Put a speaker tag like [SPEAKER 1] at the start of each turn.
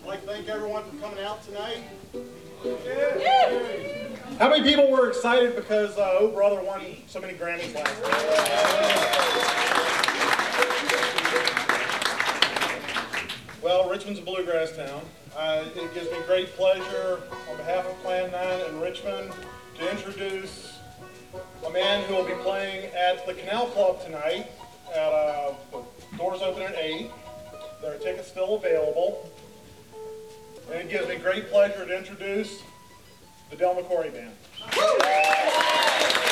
[SPEAKER 1] I'd like to thank everyone for coming out tonight. How many people were excited because Oh Brother won so many Grammys last night? Well, Richmond's a bluegrass town. It gives me great pleasure on behalf of Plan 9 in Richmond to introduce a man who will be playing at the Canal Club tonight. The doors open at 8. There are tickets still available. And it gives me great pleasure to introduce the Del McCoury Band.